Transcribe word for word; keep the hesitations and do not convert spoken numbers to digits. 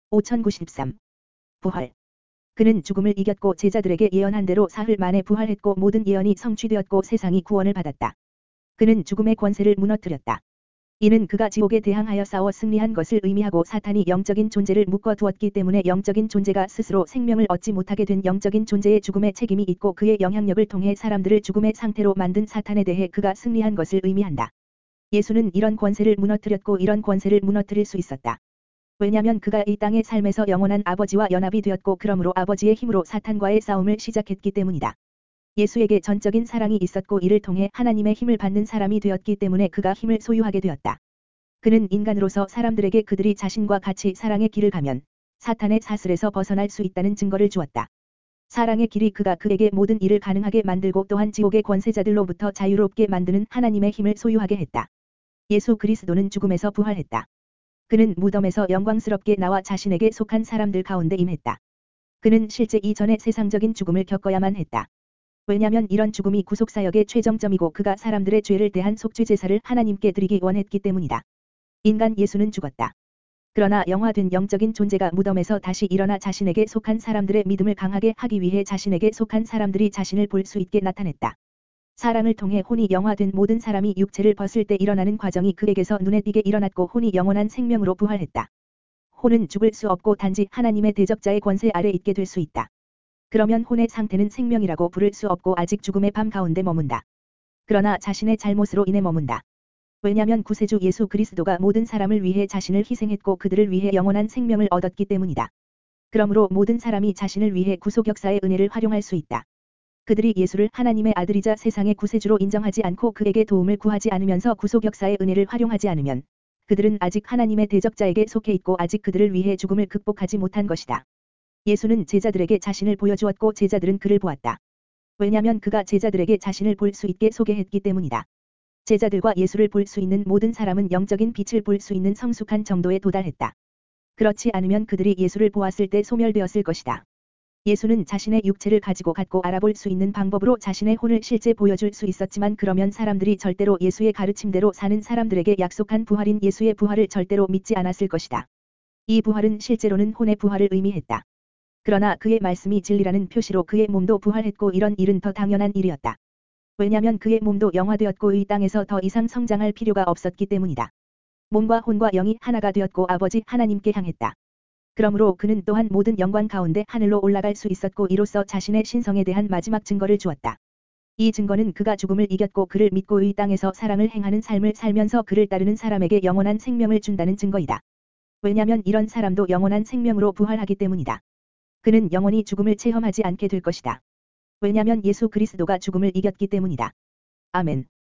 오천구십삼. 부활. 그는 죽음을 이겼고 제자들에게 예언한 대로 사흘 만에 부활했고 모든 예언이 성취되었고 세상이 구원을 받았다. 그는 죽음의 권세를 무너뜨렸다. 이는 그가 지옥에 대항하여 싸워 승리한 것을 의미하고 사탄이 영적인 존재를 묶어두었기 때문에 영적인 존재가 스스로 생명을 얻지 못하게 된 영적인 존재의 죽음에 책임이 있고 그의 영향력을 통해 사람들을 죽음의 상태로 만든 사탄에 대해 그가 승리한 것을 의미한다. 예수는 이런 권세를 무너뜨렸고 이런 권세를 무너뜨릴 수 있었다. 왜냐하면 그가 이 땅의 삶에서 영원한 아버지와 연합이 되었고 그러므로 아버지의 힘으로 사탄과의 싸움을 시작했기 때문이다. 예수에게 전적인 사랑이 있었고 이를 통해 하나님의 힘을 받는 사람이 되었기 때문에 그가 힘을 소유하게 되었다. 그는 인간으로서 사람들에게 그들이 자신과 같이 사랑의 길을 가면 사탄의 사슬에서 벗어날 수 있다는 증거를 주었다. 사랑의 길이 그가 그에게 모든 일을 가능하게 만들고 또한 지옥의 권세자들로부터 자유롭게 만드는 하나님의 힘을 소유하게 했다. 예수 그리스도는 죽음에서 부활했다. 그는 무덤에서 영광스럽게 나와 자신에게 속한 사람들 가운데 임했다. 그는 실제 이전의 세상적인 죽음을 겪어야만 했다. 왜냐하면 이런 죽음이 구속사역의 최정점이고 그가 사람들의 죄를 대한 속죄 제사를 하나님께 드리기 원했기 때문이다. 인간 예수는 죽었다. 그러나 영화된 영적인 존재가 무덤에서 다시 일어나 자신에게 속한 사람들의 믿음을 강하게 하기 위해 자신에게 속한 사람들이 자신을 볼 수 있게 나타냈다. 사랑을 통해 혼이 영화된 모든 사람이 육체를 벗을 때 일어나는 과정이 그에게서 눈에 띄게 일어났고 혼이 영원한 생명으로 부활했다. 혼은 죽을 수 없고 단지 하나님의 대적자의 권세 아래 있게 될 수 있다. 그러면 혼의 상태는 생명이라고 부를 수 없고 아직 죽음의 밤 가운데 머문다. 그러나 자신의 잘못으로 인해 머문다. 왜냐하면 구세주 예수 그리스도가 모든 사람을 위해 자신을 희생했고 그들을 위해 영원한 생명을 얻었기 때문이다. 그러므로 모든 사람이 자신을 위해 구속 역사의 은혜를 활용할 수 있다. 그들이 예수를 하나님의 아들이자 세상의 구세주로 인정하지 않고 그에게 도움을 구하지 않으면서 구속 역사의 은혜를 활용하지 않으면 그들은 아직 하나님의 대적자에게 속해 있고 아직 그들을 위해 죽음을 극복하지 못한 것이다. 예수는 제자들에게 자신을 보여주었고 제자들은 그를 보았다. 왜냐하면 그가 제자들에게 자신을 볼 수 있게 소개했기 때문이다. 제자들과 예수를 볼 수 있는 모든 사람은 영적인 빛을 볼 수 있는 성숙한 정도에 도달했다. 그렇지 않으면 그들이 예수를 보았을 때 소멸되었을 것이다. 예수는 자신의 육체를 가지고 갔고 알아볼 수 있는 방법으로 자신의 혼을 실제 보여줄 수 있었지만 그러면 사람들이 절대로 예수의 가르침대로 사는 사람들에게 약속한 부활인 예수의 부활을 절대로 믿지 않았을 것이다. 이 부활은 실제로는 혼의 부활을 의미했다. 그러나 그의 말씀이 진리라는 표시로 그의 몸도 부활했고 이런 일은 더 당연한 일이었다. 왜냐하면 그의 몸도 영화되었고 이 땅에서 더 이상 성장할 필요가 없었기 때문이다. 몸과 혼과 영이 하나가 되었고 아버지 하나님께 향했다. 그러므로 그는 또한 모든 영광 가운데 하늘로 올라갈 수 있었고 이로써 자신의 신성에 대한 마지막 증거를 주었다. 이 증거는 그가 죽음을 이겼고 그를 믿고 이 땅에서 사랑을 행하는 삶을 살면서 그를 따르는 사람에게 영원한 생명을 준다는 증거이다. 왜냐하면 이런 사람도 영원한 생명으로 부활하기 때문이다. 그는 영원히 죽음을 체험하지 않게 될 것이다. 왜냐하면 예수 그리스도가 죽음을 이겼기 때문이다. 아멘.